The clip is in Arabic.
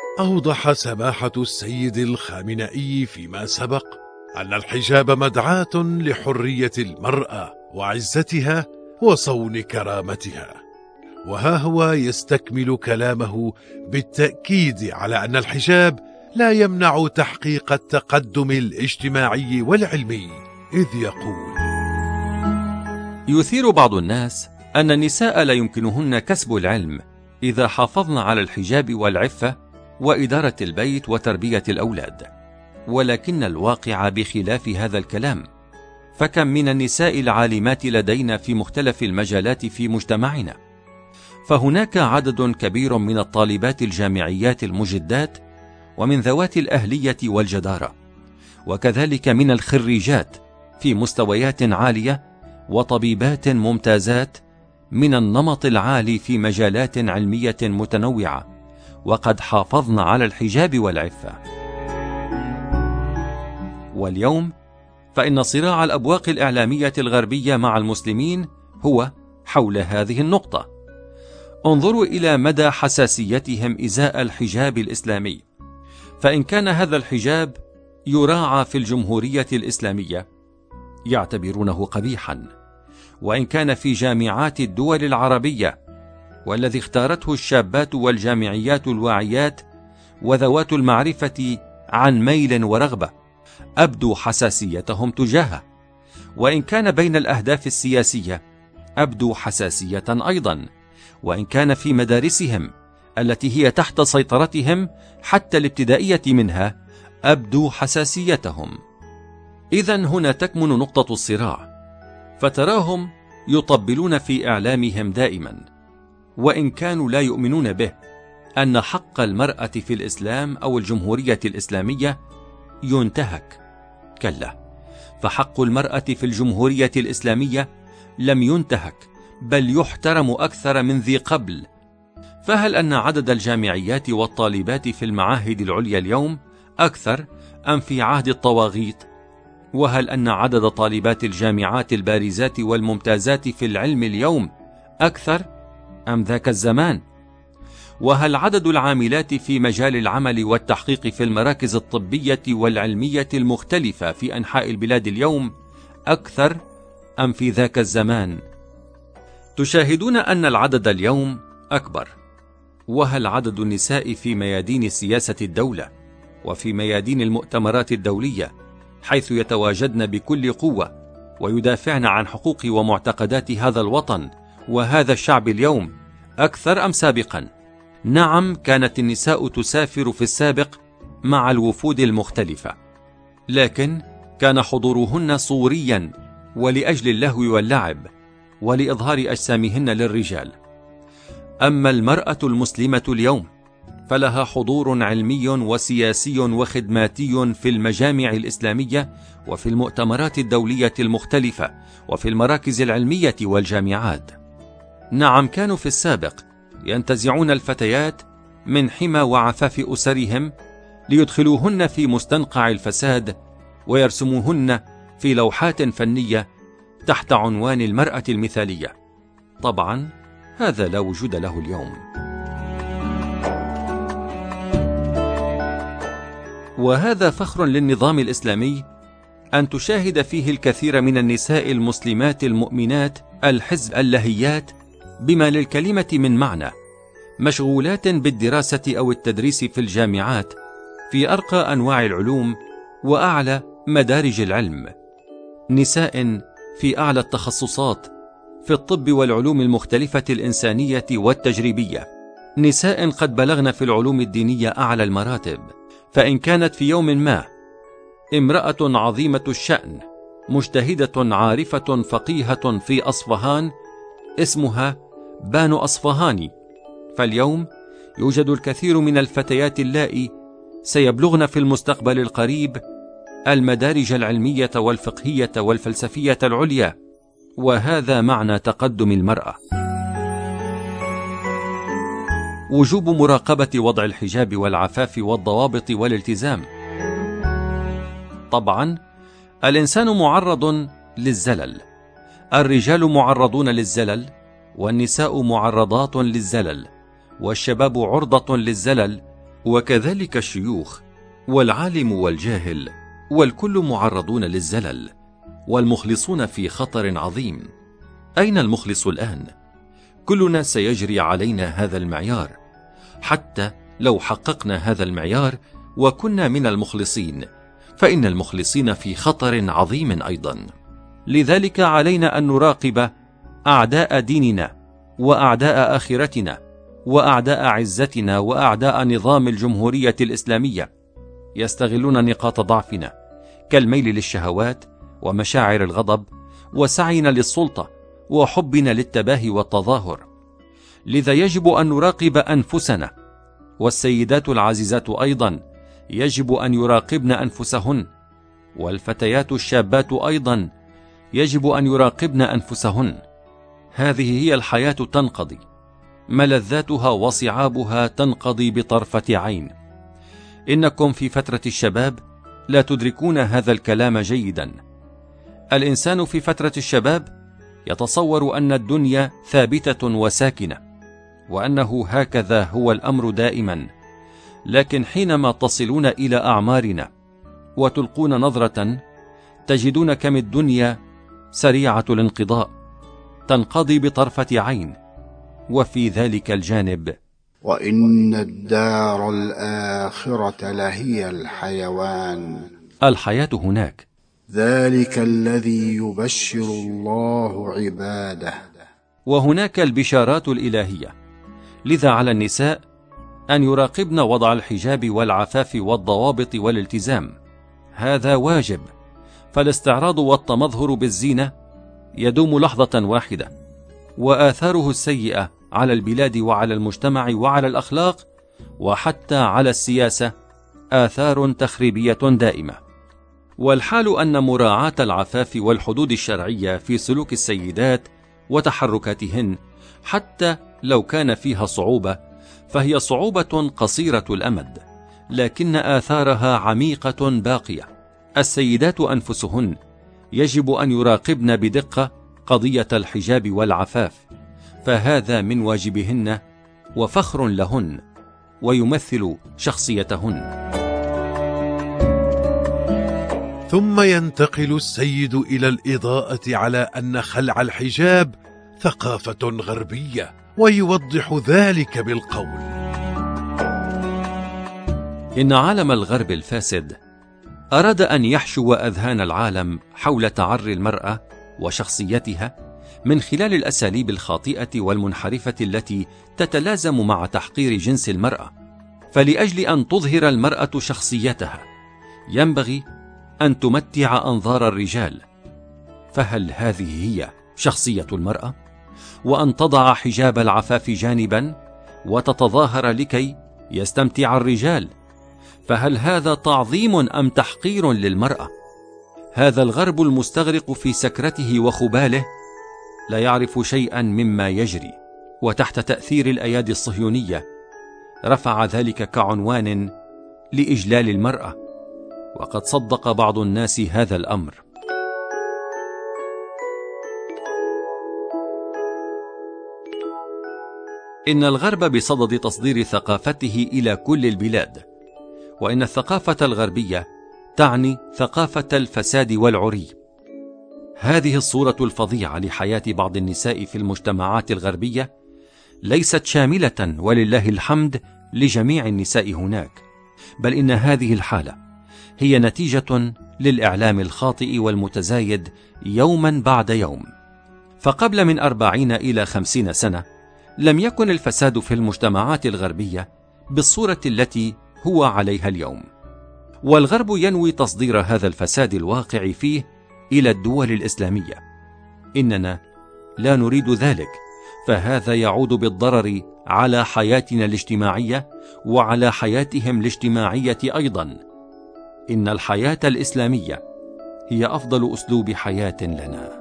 أوضح سماحة السيد الخامنئي فيما سبق أن الحجاب مدعاة لحرية المرأة وعزتها وصون كرامتها، وها هو يستكمل كلامه بالتأكيد على أن الحجاب لا يمنع تحقيق التقدم الاجتماعي والعلمي، إذ يقول: يثير بعض الناس أن النساء لا يمكنهن كسب العلم إذا حافظن على الحجاب والعفة وإدارة البيت وتربية الأولاد، ولكن الواقع بخلاف هذا الكلام. فكم من النساء العالمات لدينا في مختلف المجالات في مجتمعنا، فهناك عدد كبير من الطالبات الجامعيات المجدات ومن ذوات الأهلية والجدارة، وكذلك من الخريجات في مستويات عالية وطبيبات ممتازات من النمط العالي في مجالات علمية متنوعة، وقد حافظن على الحجاب والعفة. واليوم فإن صراع الأبواق الإعلامية الغربية مع المسلمين هو حول هذه النقطة. انظروا إلى مدى حساسيتهم إزاء الحجاب الإسلامي، فإن كان هذا الحجاب يراعى في الجمهورية الإسلامية يعتبرونه قبيحا، وإن كان في جامعات الدول العربية والذي اختارته الشابات والجامعيات الواعيات وذوات المعرفة عن ميل ورغبة أبدوا حساسيتهم تجاهه، وإن كان بين الأهداف السياسية أبدوا حساسية أيضا، وإن كان في مدارسهم التي هي تحت سيطرتهم حتى الابتدائية منها أبدوا حساسيتهم. إذن هنا تكمن نقطة الصراع، فتراهم يطبلون في إعلامهم دائما، وإن كانوا لا يؤمنون به، أن حق المرأة في الإسلام أو الجمهورية الإسلامية ينتهك. كلا، فحق المرأة في الجمهورية الإسلامية لم ينتهك، بل يحترم أكثر من ذي قبل. فهل أن عدد الجامعيات والطالبات في المعاهد العليا اليوم أكثر أم في عهد الطواغيت؟ وهل أن عدد طالبات الجامعات البارزات والممتازات في العلم اليوم أكثر أم ذاك الزمان؟ وهل عدد العاملات في مجال العمل والتحقيق في المراكز الطبية والعلمية المختلفة في أنحاء البلاد اليوم أكثر أم في ذاك الزمان؟ تشاهدون أن العدد اليوم أكبر. وهل عدد النساء في ميادين سياسة الدولة وفي ميادين المؤتمرات الدولية حيث يتواجدن بكل قوة ويدافعن عن حقوق ومعتقدات هذا الوطن وهذا الشعب اليوم أكثر أم سابقا؟ نعم، كانت النساء تسافر في السابق مع الوفود المختلفة، لكن كان حضورهن صوريا ولأجل اللهو واللعب ولإظهار أجسامهن للرجال. أما المرأة المسلمة اليوم فلها حضور علمي وسياسي وخدماتي في المجامع الإسلامية وفي المؤتمرات الدولية المختلفة وفي المراكز العلمية والجامعات. نعم، كانوا في السابق ينتزعون الفتيات من حمى وعفاف أسرهم ليدخلوهن في مستنقع الفساد ويرسموهن في لوحات فنية تحت عنوان المرأة المثالية. طبعا هذا لا وجود له اليوم. وهذا فخر للنظام الإسلامي أن تشاهد فيه الكثير من النساء المسلمات المؤمنات الحزب اللهيات بما للكلمة من معنى، مشغولات بالدراسة أو التدريس في الجامعات في أرقى أنواع العلوم وأعلى مدارج العلم، نساء في أعلى التخصصات في الطب والعلوم المختلفة الإنسانية والتجريبية، نساء قد بلغن في العلوم الدينية أعلى المراتب. فإن كانت في يوم ما امرأة عظيمة الشأن مجتهدة عارفة فقيهة في أصفهان اسمها بانو أصفهاني، فاليوم يوجد الكثير من الفتيات اللائي سيبلغن في المستقبل القريب المدارج العلمية والفقهية والفلسفية العليا، وهذا معنى تقدم المرأة. وجوب مراقبة وضع الحجاب والعفاف والضوابط والالتزام. طبعا الإنسان معرض للزلل، الرجال معرضون للزلل والنساء معرضات للزلل والشباب عرضة للزلل وكذلك الشيوخ والعالم والجاهل، والكل معرضون للزلل، والمخلصون في خطر عظيم. أين المخلص الآن؟ كلنا سيجري علينا هذا المعيار، حتى لو حققنا هذا المعيار وكنا من المخلصين، فإن المخلصين في خطر عظيم أيضا. لذلك علينا أن نراقب أعداء ديننا وأعداء آخرتنا وأعداء عزتنا وأعداء نظام الجمهورية الإسلامية، يستغلون نقاط ضعفنا كالميل للشهوات ومشاعر الغضب وسعينا للسلطة وحبنا للتباهي والتظاهر. لذا يجب أن نراقب أنفسنا، والسيدات العزيزات أيضا يجب أن يراقبن أنفسهن، والفتيات الشابات أيضا يجب أن يراقبن أنفسهن. هذه هي الحياة تنقضي، ملذاتها وصعابها تنقضي بطرفة عين. إنكم في فترة الشباب لا تدركون هذا الكلام جيدا. الإنسان في فترة الشباب يتصور أن الدنيا ثابتة وساكنة، وأنه هكذا هو الأمر دائما، لكن حينما تصلون إلى أعمارنا وتلقون نظرة تجدون كم الدنيا سريعة الانقضاء، تنقضي بطرفة عين. وفي ذلك الجانب وإن الدار الآخرة لهي الحيوان، الحياة هناك، ذلك الذي يبشر الله عباده، وهناك البشارات الإلهية. لذا على النساء أن يراقبن وضع الحجاب والعفاف والضوابط والالتزام، هذا واجب. فالاستعراض والتمظهر بالزينة يدوم لحظة واحدة، وآثاره السيئة على البلاد وعلى المجتمع وعلى الأخلاق وحتى على السياسة آثار تخريبية دائمة. والحال أن مراعاة العفاف والحدود الشرعية في سلوك السيدات وتحركاتهن، حتى لو كان فيها صعوبة، فهي صعوبة قصيرة الأمد، لكن آثارها عميقة باقية. السيدات أنفسهن يجب أن يراقبن بدقة قضية الحجاب والعفاف، فهذا من واجبهن وفخر لهن ويمثل شخصيتهن. ثم ينتقل السيد إلى الإضاءة على أن خلع الحجاب ثقافة غربية، ويوضح ذلك بالقول: إن عالم الغرب الفاسد أراد أن يحشو أذهان العالم حول تعري المرأة وشخصيتها من خلال الأساليب الخاطئة والمنحرفة التي تتلازم مع تحقير جنس المرأة. فلأجل أن تظهر المرأة شخصيتها ينبغي أن تمتع أنظار الرجال، فهل هذه هي شخصية المرأة؟ وأن تضع حجاب العفاف جانبا وتتظاهر لكي يستمتع الرجال، فهل هذا تعظيم أم تحقير للمرأة؟ هذا الغرب المستغرق في سكرته وخباله لا يعرف شيئا مما يجري، وتحت تأثير الأيادي الصهيونية رفع ذلك كعنوان لإجلال المرأة، وقد صدق بعض الناس هذا الأمر. إن الغرب بصدد تصدير ثقافته إلى كل البلاد، وإن الثقافة الغربية تعني ثقافة الفساد والعري. هذه الصورة الفظيعة لحياة بعض النساء في المجتمعات الغربية ليست شاملة ولله الحمد لجميع النساء هناك، بل إن هذه الحالة هي نتيجة للإعلام الخاطئ والمتزايد يوما بعد يوم. فقبل من 40 إلى 50 سنة لم يكن الفساد في المجتمعات الغربية بالصورة التي هو عليها اليوم، والغرب ينوي تصدير هذا الفساد الواقع فيه إلى الدول الإسلامية. إننا لا نريد ذلك، فهذا يعود بالضرر على حياتنا الاجتماعية وعلى حياتهم الاجتماعية أيضا. إن الحياة الإسلامية هي أفضل أسلوب حياة لنا.